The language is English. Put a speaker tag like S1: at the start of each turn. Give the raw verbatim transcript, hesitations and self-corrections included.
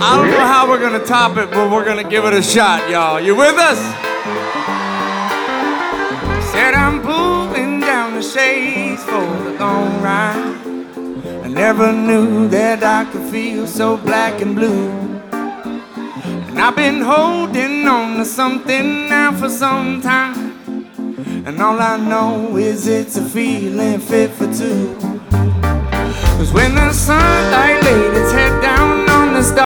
S1: I don't know how we're gonna top it, but we're gonna give it a shot, y'all. You with us? Said I'm pulling down the shades for the long ride. I never knew that I could feel so black and blue. And I've been holding on to something now for some time. And all I know is it's a feeling fit for two. Cause when the sunlight laid its head down